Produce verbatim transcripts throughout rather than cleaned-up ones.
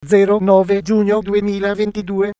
zero nove giugno duemilaventidue.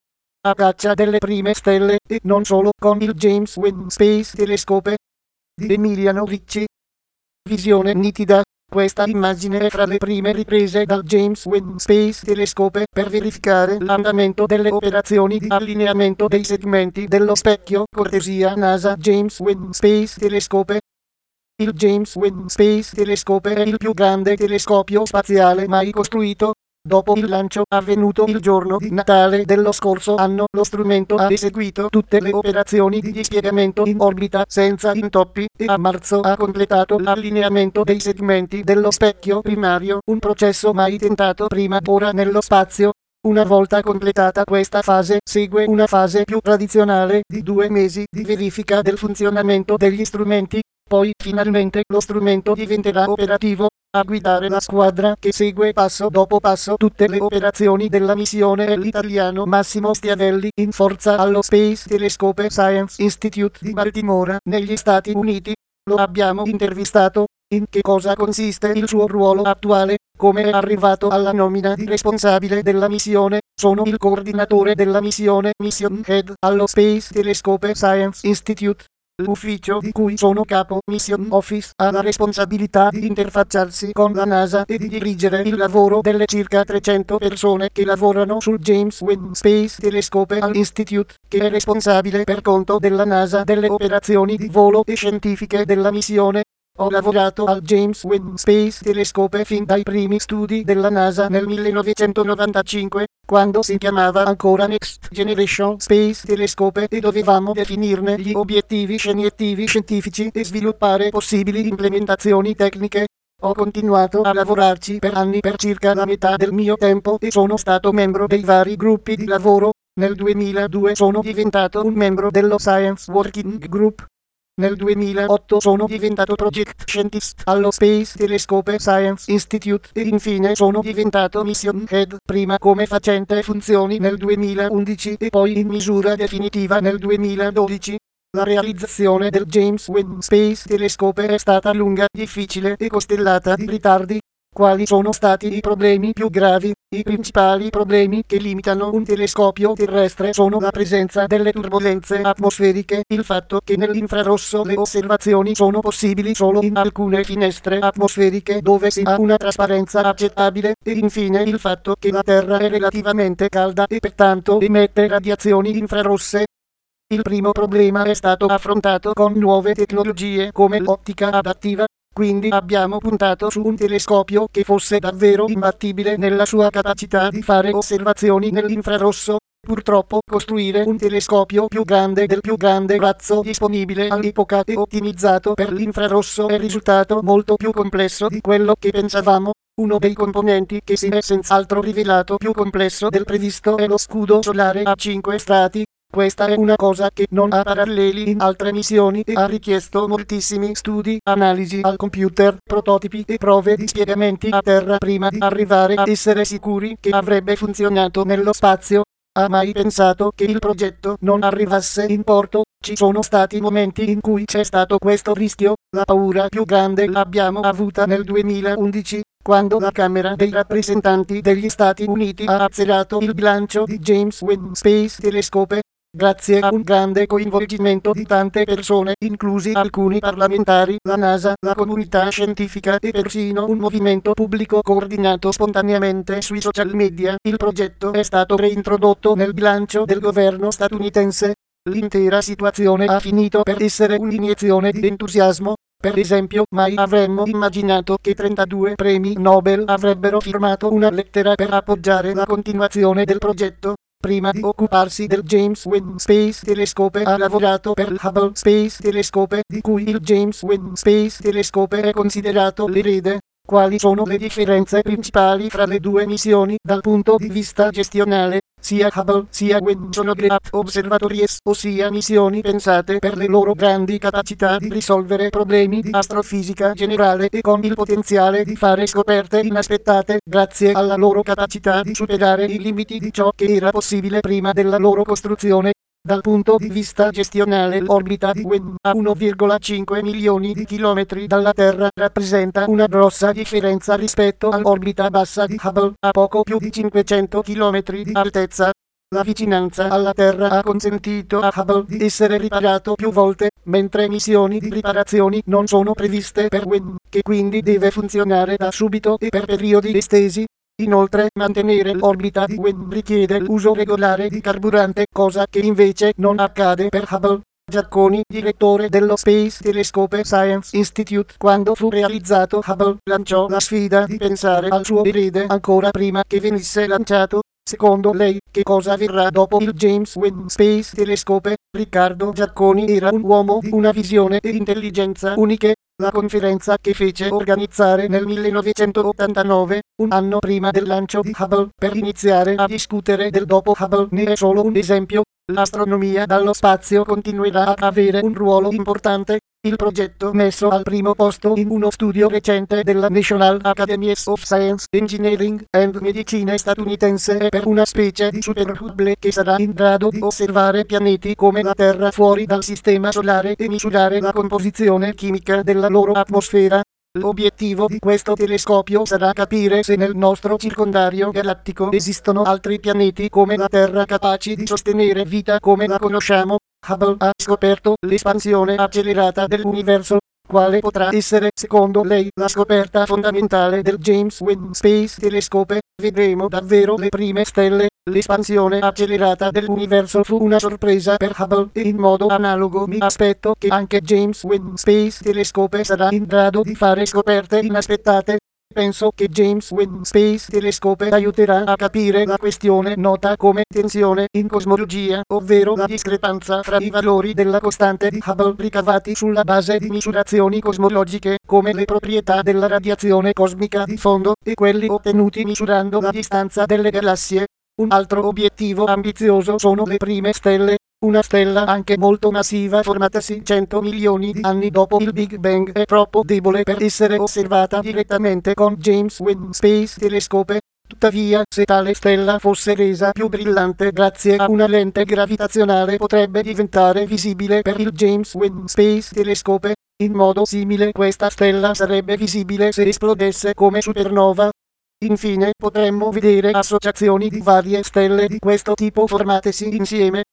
A caccia delle prime stelle, e non solo, con il James Webb Space Telescope di Emiliano Ricci. Visione nitida. Questa immagine è fra le prime riprese dal James Webb Space Telescope per verificare l'andamento delle operazioni di allineamento dei segmenti dello specchio. Cortesia NASA James Webb Space Telescope. Il James Webb Space Telescope è il più grande telescopio spaziale mai costruito. Dopo il lancio avvenuto il giorno di Natale dello scorso anno, lo strumento ha eseguito tutte le operazioni di dispiegamento in orbita senza intoppi e a marzo ha completato l'allineamento dei segmenti dello specchio primario, un processo mai tentato prima d'ora nello spazio. Una volta completata questa fase, segue una fase più tradizionale di due mesi di verifica del funzionamento degli strumenti. Poi, finalmente, lo strumento diventerà operativo. A guidare la squadra che segue passo dopo passo tutte le operazioni della missione è l'italiano Massimo Stiavelli, in forza allo Space Telescope Science Institute di Baltimora, negli Stati Uniti. Lo abbiamo intervistato. In che cosa consiste il suo ruolo attuale? Come è arrivato alla nomina di responsabile della missione? Sono il coordinatore della missione Mission Head allo Space Telescope Science Institute. L'ufficio di cui sono capo, Mission Office, ha la responsabilità di interfacciarsi con la NASA e di dirigere il lavoro delle circa trecento persone che lavorano sul James Webb Space Telescope Institute, che è responsabile per conto della NASA delle operazioni di volo e scientifiche della missione. Ho lavorato al James Webb Space Telescope fin dai primi studi della NASA nel millenovecentonovantacinque, quando si chiamava ancora Next Generation Space Telescope e dovevamo definirne gli obiettivi scientifici scientifici e sviluppare possibili implementazioni tecniche. Ho continuato a lavorarci per anni, per circa la metà del mio tempo, e sono stato membro dei vari gruppi di lavoro. Nel duemiladue sono diventato un membro dello Science Working Group. Nel duemilaotto sono diventato Project Scientist allo Space Telescope Science Institute e infine sono diventato Mission Head, prima come facente funzioni nel duemilaundici e poi in misura definitiva nel duemiladodici. La realizzazione del James Webb Space Telescope è stata lunga, difficile e costellata di ritardi. Quali sono stati i problemi più gravi? I principali problemi che limitano un telescopio terrestre sono la presenza delle turbolenze atmosferiche, il fatto che nell'infrarosso le osservazioni sono possibili solo in alcune finestre atmosferiche dove si ha una trasparenza accettabile, e infine il fatto che la Terra è relativamente calda e pertanto emette radiazioni infrarosse. Il primo problema è stato affrontato con nuove tecnologie come l'ottica adattiva. Quindi abbiamo puntato su un telescopio che fosse davvero imbattibile nella sua capacità di fare osservazioni nell'infrarosso. Purtroppo costruire un telescopio più grande del più grande razzo disponibile all'epoca e ottimizzato per l'infrarosso è risultato molto più complesso di quello che pensavamo. Uno dei componenti che si è senz'altro rivelato più complesso del previsto è lo scudo solare a cinque strati. Questa è una cosa che non ha paralleli in altre missioni e ha richiesto moltissimi studi, analisi al computer, prototipi e prove di spiegamenti a terra prima di arrivare a essere sicuri che avrebbe funzionato nello spazio. Ha mai pensato che il progetto non arrivasse in porto? Ci sono stati momenti in cui c'è stato questo rischio. La paura più grande l'abbiamo avuta nel duemilaundici, quando la Camera dei rappresentanti degli Stati Uniti ha azzerato il bilancio di James Webb Space Telescope. Grazie a un grande coinvolgimento di tante persone, inclusi alcuni parlamentari, la NASA, la comunità scientifica e persino un movimento pubblico coordinato spontaneamente sui social media, il progetto è stato reintrodotto nel bilancio del governo statunitense. L'intera situazione ha finito per essere un'iniezione di entusiasmo. Per esempio, mai avremmo immaginato che trentadue premi Nobel avrebbero firmato una lettera per appoggiare la continuazione del progetto. Prima di occuparsi del James Webb Space Telescope ha lavorato per l'Hubble Space Telescope, di cui il James Webb Space Telescope è considerato l'erede. Quali sono le differenze principali fra le due missioni dal punto di vista gestionale? Sia Hubble sia Webb sono great observatories, ossia missioni pensate per le loro grandi capacità di risolvere problemi di astrofisica generale e con il potenziale di fare scoperte inaspettate, grazie alla loro capacità di superare i limiti di ciò che era possibile prima della loro costruzione. Dal punto di vista gestionale l'orbita di Webb a uno virgola cinque milioni di chilometri dalla Terra rappresenta una grossa differenza rispetto all'orbita bassa di Hubble a poco più di cinquecento chilometri di altezza. La vicinanza alla Terra ha consentito a Hubble di essere riparato più volte, mentre missioni di riparazioni non sono previste per Webb, che quindi deve funzionare da subito e per periodi estesi. Inoltre, mantenere l'orbita di Webb richiede l'uso regolare di carburante, cosa che invece non accade per Hubble. Giacconi, direttore dello Space Telescope Science Institute, quando fu realizzato Hubble, lanciò la sfida di pensare al suo erede ancora prima che venisse lanciato. Secondo lei, che cosa avverrà dopo il James Webb Space Telescope? Riccardo Giacconi era un uomo di una visione e intelligenza uniche. La conferenza che fece organizzare nel millenovecentottantanove, un anno prima del lancio di Hubble, per iniziare a discutere del dopo Hubble ne è solo un esempio. L'astronomia dallo spazio continuerà ad avere un ruolo importante. Il progetto messo al primo posto in uno studio recente della National Academies of Science, Engineering and Medicine statunitense è per una specie di superhubble che sarà in grado di osservare pianeti come la Terra fuori dal sistema solare e misurare la composizione chimica della loro atmosfera. L'obiettivo di questo telescopio sarà capire se nel nostro circondario galattico esistono altri pianeti come la Terra capaci di sostenere vita come la conosciamo. Hubble ha scoperto l'espansione accelerata dell'universo. Quale potrà essere, secondo lei, la scoperta fondamentale del James Webb Space Telescope? Vedremo davvero le prime stelle. L'espansione accelerata dell'universo fu una sorpresa per Hubble e in modo analogo mi aspetto che anche James Webb Space Telescope sarà in grado di fare scoperte inaspettate. Penso che James Webb Space Telescope aiuterà a capire la questione nota come tensione in cosmologia, ovvero la discrepanza fra i valori della costante di Hubble ricavati sulla base di misurazioni cosmologiche, come le proprietà della radiazione cosmica di fondo, e quelli ottenuti misurando la distanza delle galassie. Un altro obiettivo ambizioso sono le prime stelle. Una stella anche molto massiva formatasi cento milioni di anni dopo il Big Bang è troppo debole per essere osservata direttamente con James Webb Space Telescope. Tuttavia, se tale stella fosse resa più brillante grazie a una lente gravitazionale potrebbe diventare visibile per il James Webb Space Telescope. In modo simile questa stella sarebbe visibile se esplodesse come supernova. Infine, potremmo vedere associazioni di varie stelle di questo tipo formatesi insieme.